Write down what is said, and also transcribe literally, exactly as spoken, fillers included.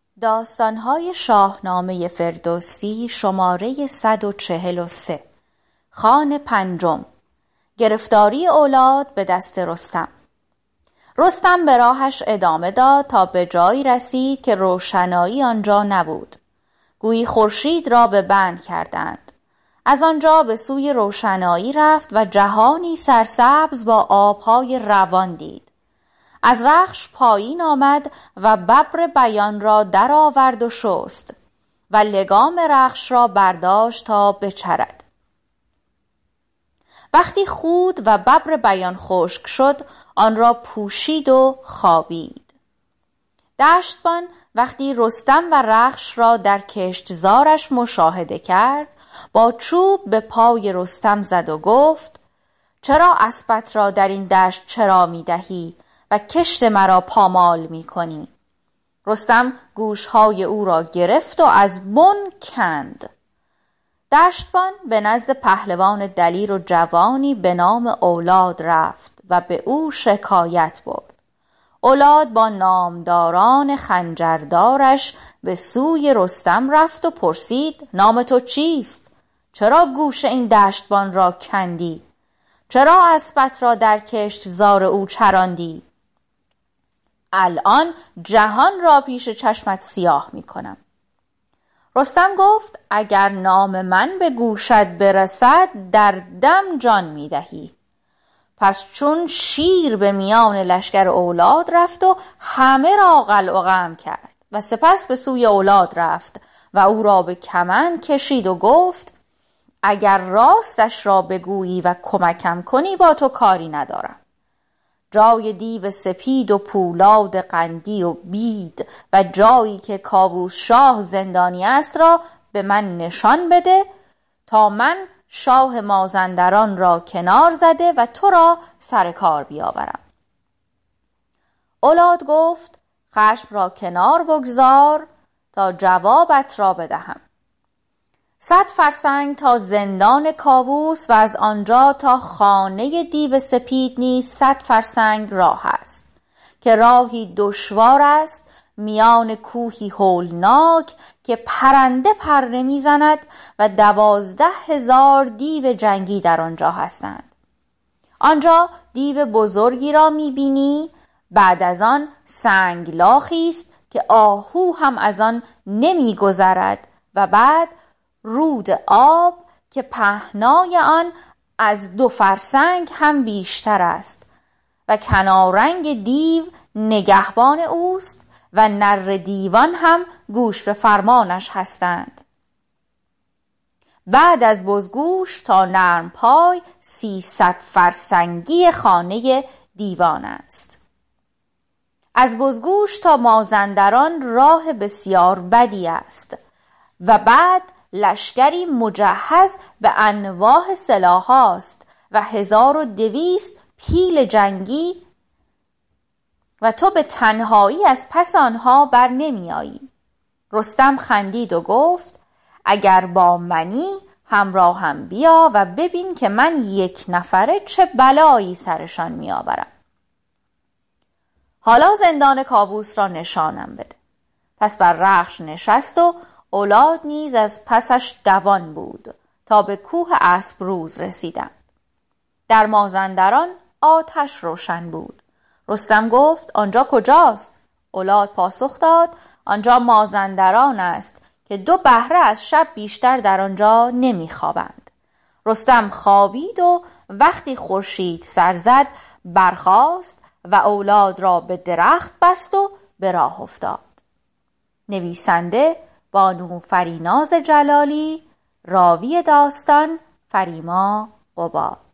داستان‌های شاهنامه فردوسی شماره صد و چهل و سه. خان پنجم. گرفتاری اولاد به دست رستم. رستم به راهش ادامه داد تا به جایی رسید که روشنایی آنجا نبود. گویی خورشید را به بند کردند. از آنجا به سوی روشنایی رفت و جهانی سرسبز با آبهای روان دید. از رخش پایین آمد و ببر بیان را در آورد و شست و لگام رخش را برداشت تا بچرد. وقتی خود و ببر بیان خشک شد، آن را پوشید و خوابید. دشتبان وقتی رستم و رخش را در کشتزارش مشاهده کرد، با چوب به پای رستم زد و گفت: چرا اسبت را در این دشت چرا می دهی و کشت مرا پامال می کنی؟ رستم گوشهای او را گرفت و از بن کند. دشتبان به نزد پهلوان دلیر و جوانی به نام اولاد رفت و به او شکایت برد. اولاد با نامداران خنجردارش به سوی رستم رفت و پرسید: نام تو چیست؟ چرا گوش این دشتبان را کندی؟ چرا اسبت را در کشتزار او چراندی؟ الان جهان را پیش چشمت سیاه می کنم. رستم گفت: اگر نام من به گوشت برسد در دم جان می دهی. پس چون شیر به میان لشکر اولاد رفت و همه را قلع و قم کرد و سپس به سوی اولاد رفت و او را به کمند کشید و گفت: اگر راستش را بگویی و کمکم کنی با تو کاری ندارم. جای دیو سپید و پولاد قندی و بید و جایی که کاووس شاه زندانی است را به من نشان بده تا من شاه مازندران را کنار زده و تو را سر کار بیاورم. اولاد گفت: خشم را کنار بگذار تا جوابت را بدهم. صد فرسنگ تا زندان کاووس و از آنجا تا خانه دیو سپید نیز صد فرسنگ راه است که راهی دشوار است، میان کوهی هولناک که پرنده پر نمی زند و دوازده هزار دیو جنگی در آنجا هستند. آنجا دیو بزرگی را می بینی، بعد از آن سنگلاخی است که آهو هم از آن نمی گذرد و بعد رود آب که پهنای آن از دو فرسنگ هم بیشتر است و کنارنگ دیو نگهبان اوست و نره دیوان هم گوش به فرمانش هستند. بعد از بزگوش تا نرم پای سیصد فرسنگی خانه دیوان است. از بزگوش تا مازندران راه بسیار بدی است و بعد لشکری مجهز به انواع سلاح است و هزار و دویست پیل جنگی و تو به تنهایی از پس آنها بر نمی آیی. رستم خندید و گفت: اگر با منی همراه هم بیا و ببین که من یک نفره چه بلایی سرشان می آورم. حالا زندان کاووس را نشانم بده. پس بر رخش نشست و اولاد نیز از پسش دوان بود تا به کوه اسپروز رسیدند. در مازندران آتش روشن بود. رستم گفت: آنجا کجاست؟ اولاد پاسخ داد: آنجا مازندران است که دو بهره از شب بیشتر در آنجا نمیخوابند. رستم خوابید و وقتی خورشید سر زد برخاست و اولاد را به درخت بست و به راه افتاد. نویسنده بانو فریناز جلالی، راوی داستان فریما قباد.